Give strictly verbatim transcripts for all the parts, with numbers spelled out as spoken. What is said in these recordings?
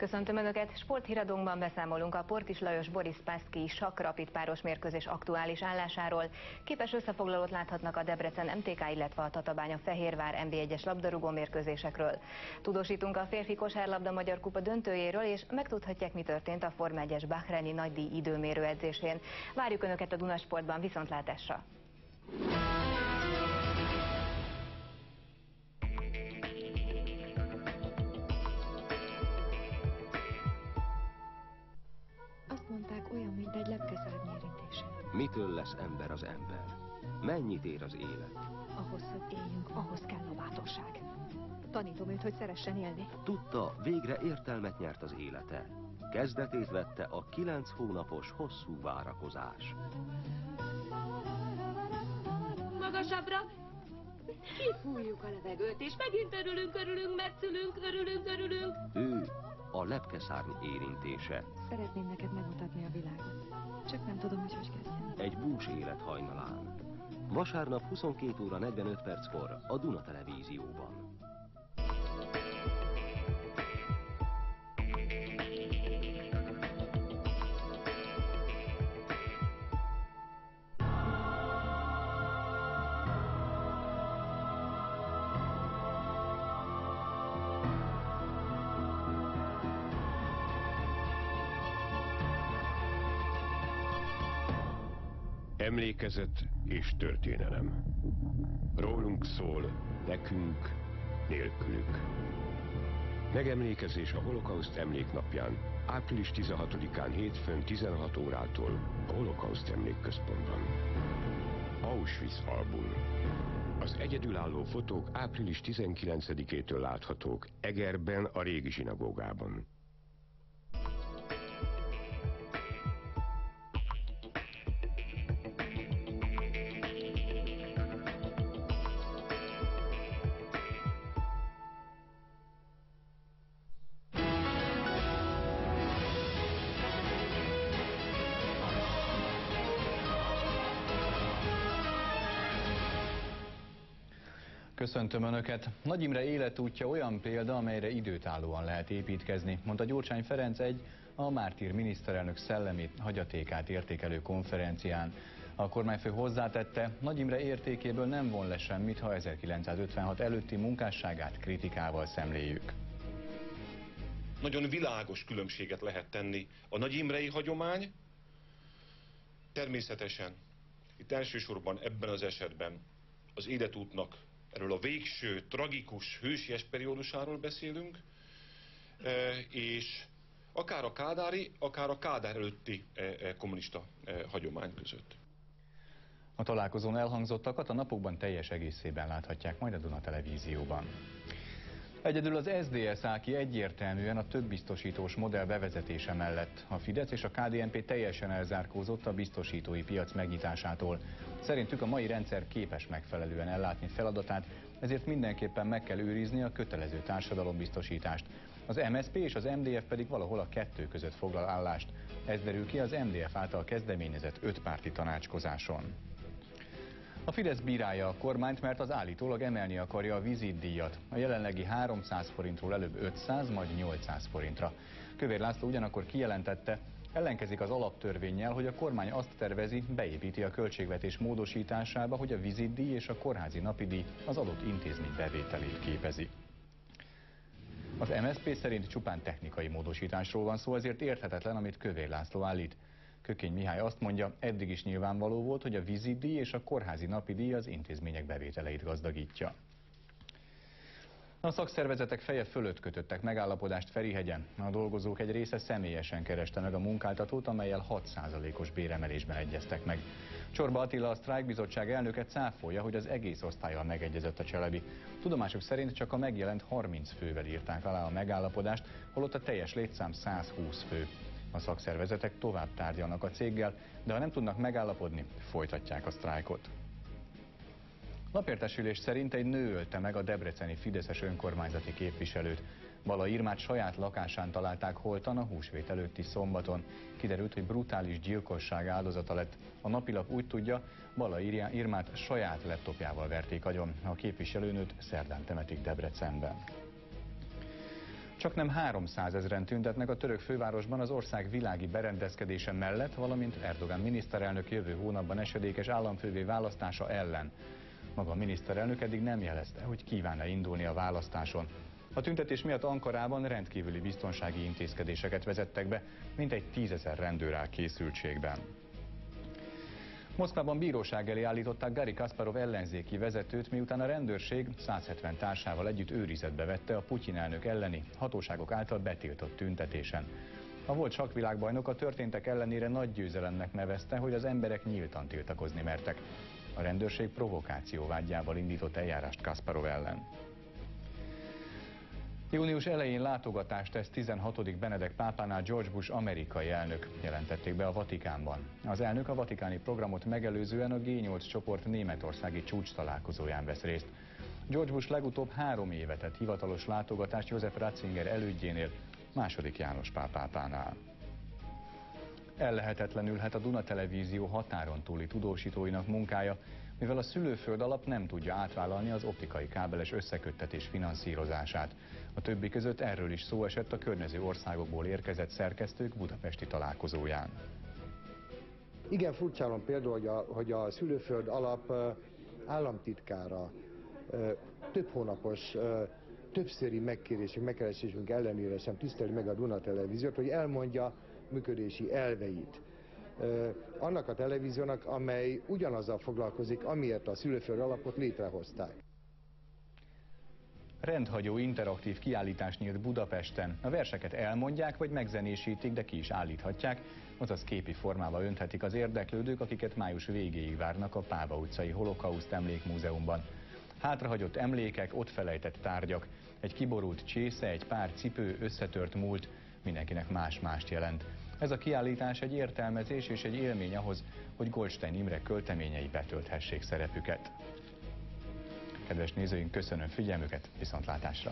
Köszöntöm Önöket! Sporthíradónkban beszámolunk a Portis Lajos Boris Spassky sakk-rapid páros mérkőzés aktuális állásáról. Képes összefoglalót láthatnak a Debrecen em té ká, illetve a Tatabánya Fehérvár en bé egyes labdarúgó mérkőzésekről. Tudósítunk a férfi kosárlabda Magyar Kupa döntőjéről, és megtudhatják, mi történt a Forma egyes bahreini nagydíj időmérő edzésén. Várjuk Önöket a Dunasportban, viszontlátásra! Azt mondták, olyan, mint egy lepkeszárny érintése. Mitől lesz ember az ember? Mennyit ér az élet? Ahhoz, hogy éljünk, ahhoz kell a bátorság. Tanítom őt, hogy szeressen élni. Tudta, végre értelmet nyert az élete. Kezdetét vette a kilenc hónapos hosszú várakozás. Magasabbra! Kifújjuk a levegőt, és megint örülünk, örülünk, mert szülünk, örülünk, örülünk. Ő a lepkeszárny érintése. Szeretném neked megmutatni a világot. Csak nem tudom, hogy hogy kezdjem. Egy bús élet hajnalán. Vasárnap huszonkét óra negyvenöt perckor a Duna Televízióban. Emlékezet és történelem. Rólunk szól, nekünk, nélkülük. Megemlékezés a holokauszt emléknapján, április tizenhatodikán hétfőn tizenhat órától a Holokauszt Emlékközpontban. Auschwitz album. Az egyedülálló fotók április tizenkilencedikétől láthatók Egerben, a régi zsinagógában. Köszöntöm Önöket! Nagy Imre életútja olyan példa, amelyre időtállóan lehet építkezni, mondta Gyurcsány Ferenc egy a mártír miniszterelnök szellemi hagyatékát értékelő konferencián. A kormányfő hozzátette, Nagy Imre értékéből nem von le semmit, ha ezerkilencszázötvenhat előtti munkásságát kritikával szemléljük. Nagyon világos különbséget lehet tenni a Nagy Imrei hagyomány, természetesen itt elsősorban ebben az esetben az életútnak erről a végső, tragikus, hősies periódusáról beszélünk, és akár a kádári, akár a Kádár előtti kommunista hagyomány között. A találkozón elhangzottakat a napokban teljes egészében láthatják majd a Duna Televízióban. Egyedül az es zé dé es áll ki egyértelműen a több biztosítós modell bevezetése mellett. A Fidesz és a ká dé en pé teljesen elzárkózott a biztosítói piac megnyitásától. Szerintük a mai rendszer képes megfelelően ellátni feladatát, ezért mindenképpen meg kell őrizni a kötelező társadalombiztosítást. Az em es zé pé és az em dé ef pedig valahol a kettő között foglal állást. Ez derül ki az em dé ef által kezdeményezett ötpárti tanácskozáson. A Fidesz bírálja a kormányt, mert az állítólag emelni akarja a vízitdíjat. A jelenlegi háromszáz forintról előbb ötszáz, majd nyolcszáz forintra. Kövér László ugyanakkor kijelentette, ellenkezik az alaptörvénnyel, hogy a kormány azt tervezi, beépíti a költségvetés módosításába, hogy a vízitdíj és a kórházi napidíj az adott intézmény bevételét képezi. Az em es zé pé szerint csupán technikai módosításról van szó, ezért érthetetlen, amit Kövér László állít. Kökény Mihály azt mondja, eddig is nyilvánvaló volt, hogy a vízitdíj és a kórházi napidíj az intézmények bevételeit gazdagítja. A szakszervezetek feje fölött kötöttek megállapodást Ferihegyen. A dolgozók egy része személyesen kereste meg a munkáltatót, amellyel hat százalékos béremelésben egyeztek meg. Csorba Attila, a sztrájkbizottság elnöke cáfolja, hogy az egész osztállyal megegyezett a Cselebi. Tudomásuk szerint csak a megjelent harminc fővel írták alá a megállapodást, holott a teljes létszám száz húsz fő. A szakszervezetek tovább tárgyalnak a céggel, de ha nem tudnak megállapodni, folytatják a sztrájkot. Napértesülés szerint egy nő ölte meg a debreceni fideszes önkormányzati képviselőt. Balla Irmát saját lakásán találták holtan a húsvét előtti szombaton. Kiderült, hogy brutális gyilkosság áldozata lett. A napilap úgy tudja, Balla Irmát saját laptopjával verték agyon. A képviselőnőt szerdán temetik Debrecenben. Csaknem háromszázezren tüntetnek a török fővárosban az ország világi berendezkedése mellett, valamint Erdogan miniszterelnök jövő hónapban esedékes államfővé választása ellen. Maga a miniszterelnök eddig nem jelezte, hogy kíván-e indulni a választáson. A tüntetés miatt Ankarában rendkívüli biztonsági intézkedéseket vezettek be, mintegy tízezer rendőr áll készültségben. Moszkvában bíróság elé állították Garri Kasparov ellenzéki vezetőt, miután a rendőrség száz hetven társával együtt őrizetbe vette a Putyin elnök elleni, hatóságok által betiltott tüntetésen. A volt sakkvilágbajnok a történtek ellenére nagy győzelemnek nevezte, hogy az emberek nyíltan tiltakozni mertek. A rendőrség provokáció vádjával indított eljárást Kasparov ellen. Június elején látogatást tesz tizenhatodik Benedek pápánál George Bush amerikai elnök, jelentették be a Vatikánban. Az elnök a vatikáni programot megelőzően a G nyolc csoport németországi csúcs találkozóján vesz részt. George Bush legutóbb három éve tett hivatalos látogatást Joseph Ratzinger elődjénél, második János Pál pápánál. Ellehetetlenülhet a Duna Televízió határon túli tudósítóinak munkája, mivel a szülőföld alap nem tudja átvállalni az optikai kábeles összeköttetés finanszírozását. A többi között erről is szó esett a környező országokból érkezett szerkesztők budapesti találkozóján. Igen furcsálom például, hogy a, hogy a szülőföld alap államtitkára több hónapos, többszöri megkérésünk, megkeresésünk ellenére sem tiszteli meg a Duna Televíziót, hogy elmondja működési elveit. Annak a televíziónak, amely ugyanazzal foglalkozik, amiért a szülőföld alapot létrehozták. Rendhagyó interaktív kiállítás nyílt Budapesten. A verseket elmondják vagy megzenésítik, de ki is állíthatják, azaz képi formába önthetik az érdeklődők, akiket május végéig várnak a Páva utcai Holokauszt Emlékmúzeumban. Hátrahagyott emlékek, ott felejtett tárgyak, egy kiborult csésze, egy pár cipő, összetört múlt, mindenkinek más-mást jelent. Ez a kiállítás egy értelmezés és egy élmény ahhoz, hogy Goldstein Imre költeményei betölthessék szerepüket. Kedves nézőink, köszönöm figyelmüket, viszontlátásra!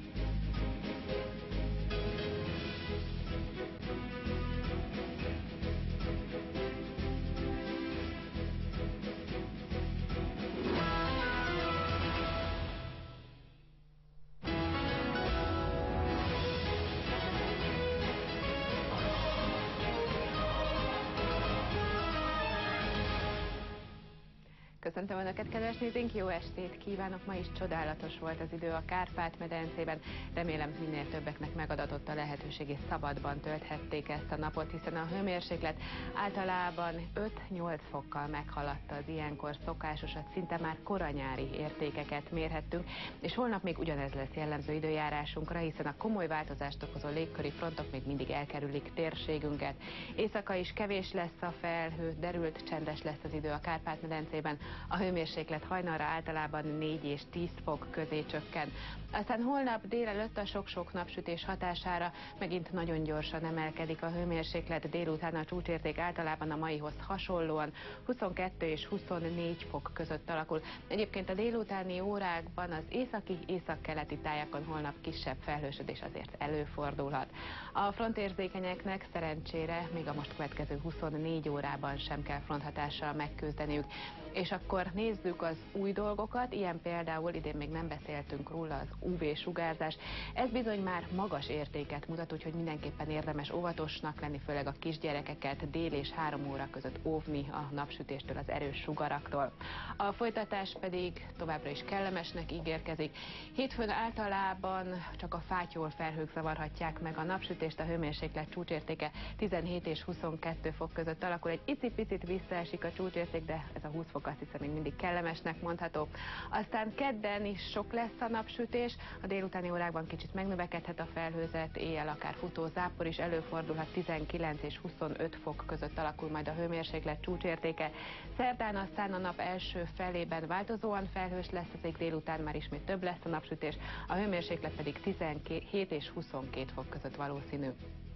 Köszöntöm Önöket, kedves nézőink, jó estét kívánok! Ma is csodálatos volt az idő a Kárpát-medencében. Remélem minél többeknek megadatott a lehetőség, és szabadban tölthették ezt a napot, hiszen a hőmérséklet általában öt-nyolc fokkal meghaladta az ilyenkor szokásosat, szinte már koranyári értékeket mérhettünk, és holnap még ugyanez lesz jellemző időjárásunkra, hiszen a komoly változást okozó légköri frontok még mindig elkerülik térségünket. Éjszaka is kevés lesz a felhő, derült, csendes lesz az idő a Kárpát-medencében. A hőmérséklet hajnalra általában négy és tíz fok közé csökken. Aztán holnap délelőtt a sok-sok napsütés hatására megint nagyon gyorsan emelkedik a hőmérséklet, délután a csúcsérték általában a maihoz hasonlóan huszonkettő és huszonnégy fok között alakul. Egyébként a délutáni órákban az északi, északkeleti tájakon holnap kisebb felhősödés azért előfordulhat. A frontérzékenyeknek szerencsére még a most következő huszonnégy órában sem kell fronthatással megküzdeniük. És akkor nézzük az új dolgokat, ilyen például idén még nem beszéltünk róla, az ú vé-sugárzás. Ez bizony már magas értéket mutat, úgyhogy mindenképpen érdemes óvatosnak lenni, főleg a kisgyerekeket dél és három óra között óvni a napsütéstől, az erős sugaraktól. A folytatás pedig továbbra is kellemesnek ígérkezik. Hétfőn általában csak a fátyol felhők zavarhatják meg a napsütést, a hőmérséklet csúcsértéke tizenhét és huszonkettő fok között alakul. Egy icipicit visszaesik a csúcsérték, de ez a húsz fok azt hiszem még mindig kellemesnek mondható. Aztán kedden is sok lesz a napsütés, a délutáni órákban kicsit megnövekedhet a felhőzet, éjjel akár futó zápor is előfordulhat, tizenkilenc és huszonöt fok között alakul majd a hőmérséklet csúcsértéke. Szerdán aztán a nap első felében változóan felhős lesz, az ég délután már ismét több lesz a napsütés, a hőmérséklet pedig tizenhét és huszonkét fok között valószínű.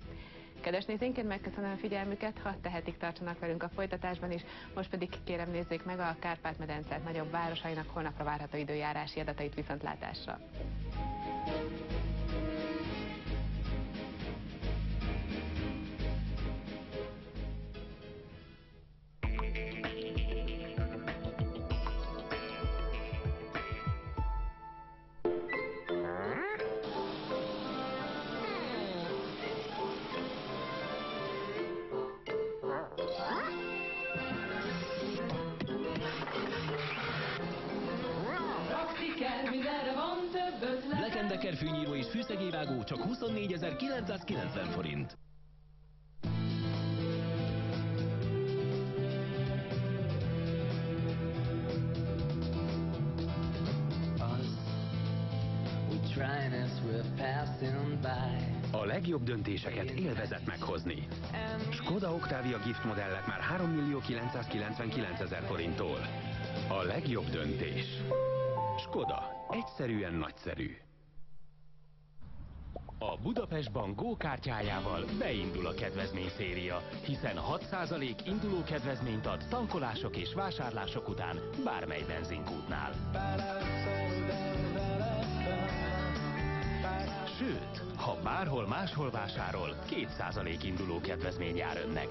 Kedves nézőink, én megköszönöm a figyelmüket, ha tehetik, tartsanak velünk a folytatásban is, most pedig kérem nézzék meg a Kárpát-medence nagyobb városainak holnapra várható időjárási adatait, viszontlátásra. Mivel van több ötlet? Black and Decker fűnyíró és fűszegélyvágó csak huszonnégyezer-kilencszázkilencven forint. A legjobb döntéseket élvezet meghozni. Skoda Octavia Gift modellek már három millió kilencszázkilencvenkilencezer forinttól. A legjobb döntés. Skoda. Egyszerűen nagyszerű. A Budapest Bank Go kártyájával beindul a kedvezményszéria, hiszen hat százalék induló kedvezményt ad tankolások és vásárlások után bármely benzinkútnál. Sőt, ha bárhol máshol vásárol, két százalék induló kedvezmény jár önnek.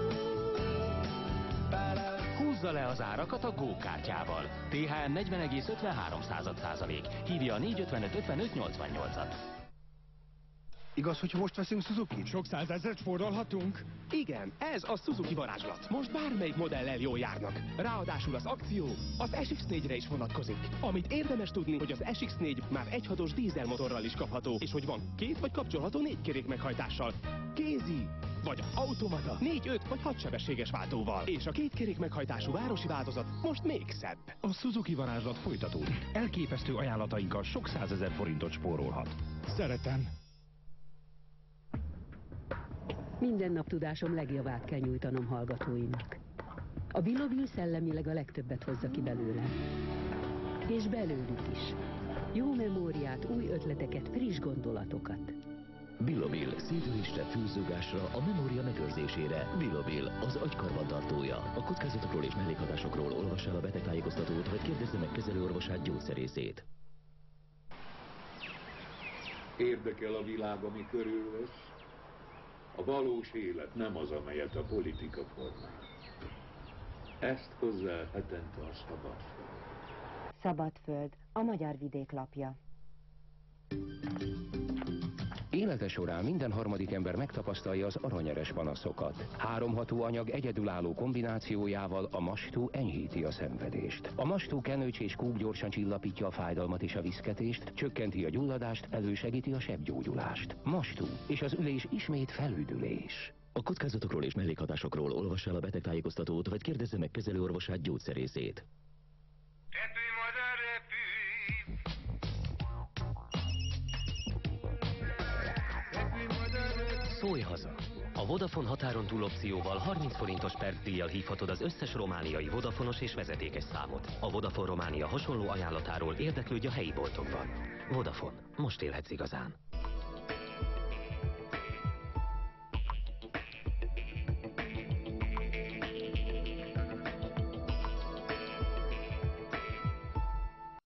Húzza le az árakat a Go kártyával. té há em negyven egész ötvenhárom százalék. Hívja a négy ötvenöt ötvenöt nyolcvannyolcat. Igaz, hogyha most veszünk Suzuki-t? Sok százezret spórolhatunk? Igen, ez a Suzuki varázslat. Most bármelyik modellel jól járnak. Ráadásul az akció az es iksz négyre is vonatkozik. Amit érdemes tudni, hogy az es iksz négy már egyhatos dízelmotorral is kapható, és hogy van két vagy kapcsolható négy kerék meghajtással. Kézi, vagy automata, négy, öt vagy hat sebességes váltóval. És a két kerék meghajtású városi változat most még szebb. A Suzuki varázslat folytatódik. Elképesztő ajánlatainkkal sok százezer forintot spórolhat. Szeretem. Minden nap tudásom legjavát kell nyújtanom hallgatóimnak. A Bilobil szellemileg a legtöbbet hozza ki belőlem. És belőlük is. Jó memóriát, új ötleteket, friss gondolatokat. Bilobil, szívülésre, fülzugásra, a memória megőrzésére. Bilobil, az agy karbantartója. A kockázatokról és mellékhatásokról olvass el a betegtájékoztatót, vagy kérdezze meg kezelőorvosát, gyógyszerészét. Érdekel a világ, ami körülvesz? A valós élet nem az, amelyet a politika formál. Ezt hozzá hetente a Szabadföld. Szabadföld, a Magyar Vidék lapja. Élete során minden harmadik ember megtapasztalja az aranyeres panaszokat. Három hatóanyag egyedülálló kombinációjával a Mastó enyhíti a szenvedést. A Mastó kenőcs és kúk gyorsan csillapítja a fájdalmat és a viszketést, csökkenti a gyulladást, elősegíti a sebgyógyulást. Mastó, és az ülés ismét felüdülés. A kockázatokról és mellékhatásokról olvass el a betegtájékoztatót, vagy kérdezze meg kezelőorvosát, gyógyszerészét. Szólj haza! A Vodafone határon túl opcióval harminc forintos percdíjjal hívhatod az összes romániai vodafonos és vezetékes számot. A Vodafone Románia hasonló ajánlatáról érdeklődj a helyi boltokban. Vodafone. Most élhetsz igazán.